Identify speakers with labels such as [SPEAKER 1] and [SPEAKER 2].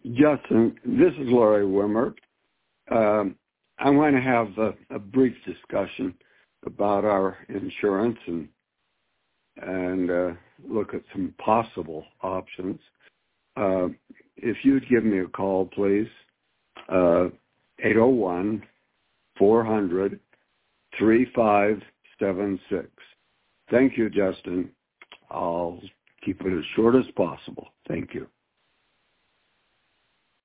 [SPEAKER 1] Justin, this is Larry Wimmer. I want to have a brief discussion about our insurance and look at some possible options. If you'd give me a call, please, 801-400-3576. Thank you, Justin. I'll keep it as short as possible. Thank you.